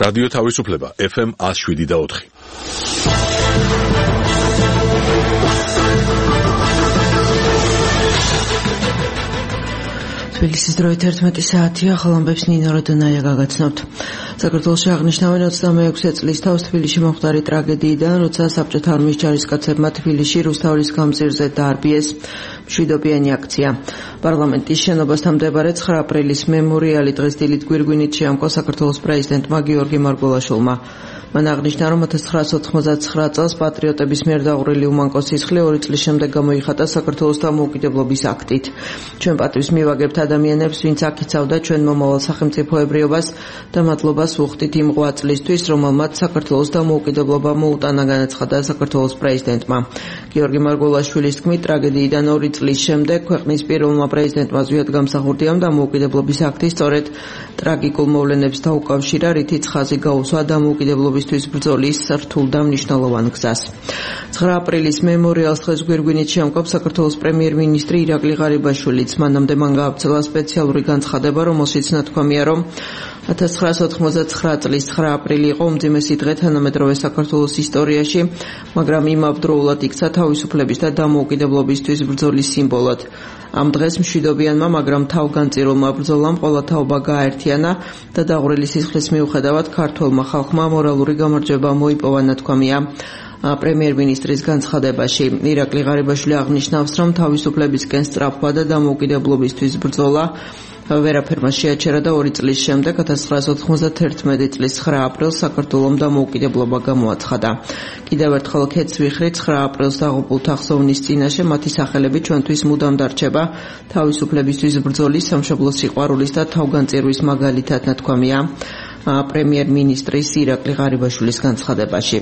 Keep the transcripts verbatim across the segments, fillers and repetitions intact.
რადიო თავისუფლება ეფ ემ one oh seven და four. თბილისის დროით თერთმეტი საათია, ხალამბებს ნინო როდონაია გაგაცნობთ. საქართველოში აღნიშნავენ ოცდამეექვსე წლის თავს თბილისში მომხდარი ტრაგედიიდან, როცა საბჭოთა არმიის ჯარისკაცებმა თბილისში რუსთაველის გამზირზე დაარბიეს მშვიდობიანი აქცია. პარლამენტის შენობასთან მდებარე ცხრა აპრილის მემორიალი დღეს დილით გვირგვინით შეამკვა საქართველოს პრეზიდენტმა გიორგი მარგველაშვილმა. მან აღნიშნა, რომ one thousand nine hundred ninety-nine წელს პატრიოტების მიერ დაღვრილი უმანკოს სისხლი ორი წლის შემდეგ გამოიხატა საქართველოს დამოუკიდებლობის აქტით. ჩვენ პატივს მივაგებთ ადამიანებს, ვინც აქიცავდა ჩვენ მომავალ სახელმწიფოებრიობას და მადლობას ვუხდით იმ ღვაწლისთვის, წლისთვის, რომელმაც საქართველოს დამოუკიდებლობა მოუტანა, განაცხადა საქართველოს პრეზიდენტმა. გიორგი მარგველაშვილის თქმით, ტრაგედიიდან ორი წლის შემდეგ ქვეყნის პირველმა პრეზიდენტმა ზვიად გამსახურდია დამოუკიდებლობის აქტი სწორედ ტრაგიკულ მოვლენებს დაუკავშირა, რითიც ხაზი გაუსვა დამოუკიდებლობისთვის ბრძოლის რთულ და მნიშვნელოვან გზას. ცხრა აპრილის მემორიალს დღეს გვირგვინით შეამკობს საქართველოს პრემიერ-მინისტრი ირაკლი ღარიბაშვილიც. მანამდე მან გაავრცელა სპეციალური განცხადება, რომელშიც ნათქვამია, რომ one thousand nine hundred ninety-nine წლის ცხრა აპრილი იყო უმძიმესი დღე თანამედროვე საქართველოს ისტორიაში, მაგრამ იმავდროულად იქცა თავისუფლების და დამოუკიდებლობისთვის ბრძოლის სიმბოლოდ. ამ დღეს მშვიდობიანმა, მაგრამ თავგანწირულმა ბრძოლამ ყველა თაობა გააერთიანა და დაღვრილი სისხლის მიუხედავად ქართველმა ხალხმა მორალური გამარჯვება მოიპოვა, ნათქვამია პრემიერ-მინისტრის განცხადებაში. ირაკლი ღარიბაშვილი აღნიშნავს, რომ თავისუფლებისკენ სწრაფვა და დამოუკიდებლობისთვის ბრძოლა ვერაფერმა შეაჩერა და ორი წლის შემდეგ one thousand nine hundred ninety-one წლის ცხრა აპრილს საქართველომ დამოუკიდებლობა გამოაცხადა. კიდევ ერთხელ ქეთს ვიხრი ცხრა აპრილს დაღუპულთა ხსოვნის წინაშე, მათი სახელები ჩვენთვის მუდამ დარჩება თავისუფლებისთვის ბრძოლის, სამშობლოს სიყვარულის და თავგანწირვის მაგალითად, ნათქვამია პრემიერ-მინისტრის ირაკლი ღარიბაშვილის განცხადებაში.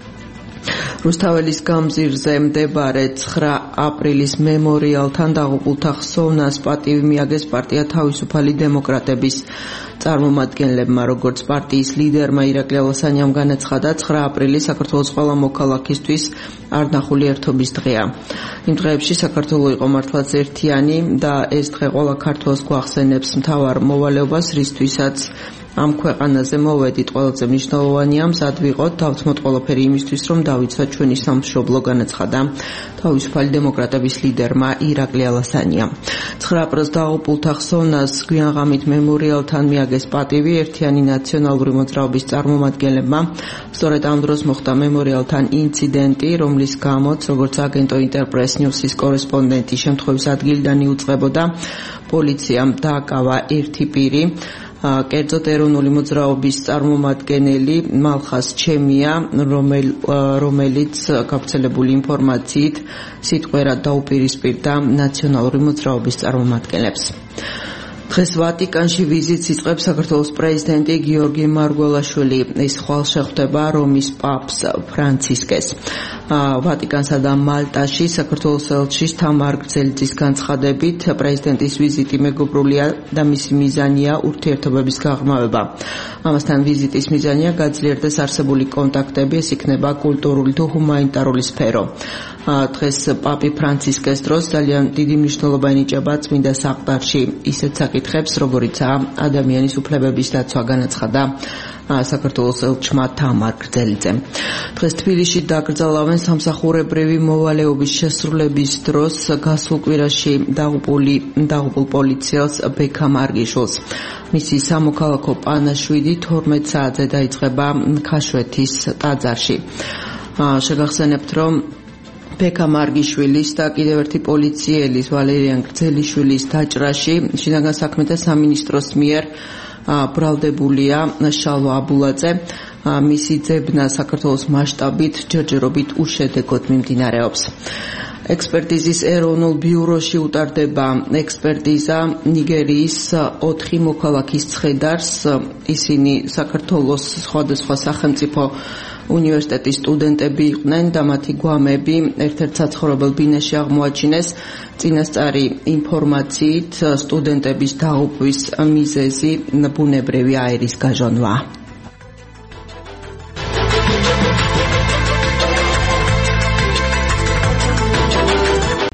რუსთაველის გამზირზე მდებარე ცხრა აპრილის მემორიალთან დაღუპულთა ხსოვნას პატივი მიაგეს პარტია თავისუფალი დემოკრატების წარმომადგენლებმა. როგორც პარტიის ლიდერმა ირაკლი ალასანიამ განაცხადა, ცხრა აპრილი საქართველოს ყველა მოქალაქისთვის არნახული ერთობის დღეა. იმ დღეებში საქართველო იყო მართლაც ერთიანი და ეს დღე ყველა ქართველს გვახსენებს მთავარ მოვალეობას, რისთვისაც ამ ქვეყანაზე მოვედით. ყველაზე მნიშვნელოვანია მზად ვიყოთ, დავთმოთ ყველაფერი იმისთვის, რომ დავიცვათ ჩვენი სამშობლო, განაცხადა თავისუფალი დემოკრატების ლიდერმა ირაკლი ალასანიამ. ცხრა აპრილს დაღუპულთა ხსოვნას გვიანღამით მემორიალთან მიაგეს პატივი ერთიანი ნაციონალური მოძრაობის წარმომადგენლებმა. სწორედ ამ დროს მოხდა მემორიალთან ინციდენტი, რომლის გამოც, როგორც აგენტო ინტერპრეს ნიუსის კორესპონდენტი შემთხვევის ადგილიდან იუწყებოდა, პოლიციამ დააკავა ერთი პირი. კერძოდ ეროვნული მოძრაობის წარმომადგენელი მალხას ჩემია, რომელ, რომელიც გავრცელებული ინფორმაციით სიტყვერად დაუპირისპირდა ნაციონალური მოძრაობის წარმომადგენლებს. დღეს ვატიკანში ვიზიტს იწყებს საქართველოს პრეზიდენტი გიორგი მარგველაშვილი. ის ხვალ შეხვდება რომის პაპს ფრანცისკეს. ვატიკანსა და მალტაში საქართველოს ელჩის თამარ გრძელიძის განცხადებით, პრეზიდენტის ვიზიტი მეგობრულია და მისი მიზანია ურთიერთობების გაღრმავება. ამასთან ვიზიტის მიზანია გაძლიერდეს არსებული კონტაქტები, ეს იქნება კულტურული თუ ჰუმანიტარული სფერო. დღეს პაპი ფრანცისკეს დროს ძალიან დიდი მნიშვნელობა ენიჭება წმინდა საყდარში ისეთ საკითხებს, როგორიცაა ადამიანის უფლებების დაცვა, განაცხადა საქართველოს ელჩმა თამარ გრძელიძემ. დღეს თბილისში დაკრძალავენ სამსახურებრივი მოვალეობის შესრულების დროს გასულ კვირაში დაღუპული დაღუპულ პოლიციელს ბექა მარგიშვილს. მისი სამოქალაქო პანაშვიდი თორმეტ საათზე დაიწყება ქაშვეთის ტაძარში. შეგახსენებთ, რომ ბექა მარგიშვილის და კიდევ ერთი პოლიციელის ვალერიან გრძელიშვილის დაჭრაში შინაგან საქმეთა სამინისტროს მიერ ბრალდებულია შალვა აბულაძე. მისი ძებნა საქართველოს მასშტაბით ჯერჯერობით უშედეგოდ მიმდინარეობს. ექსპერტიზის ეროვნულ ბიუროში უტარდება ექსპერტიზა ნიგერიის ოთხი მოქალაქის ცხედარს. ისინი საქართველოს სხვადასხვა სახელმწიფო უნივერსიტეტის სტუდენტები იყვნენ და მათი გვამები ერთ-ერთ საცხოვრებელ ბინაში აღმოაჩინეს. წინასწარი ინფორმაციით სტუდენტების დაღუპვის მიზეზი ბუნებრივი აირის გაჟონვა.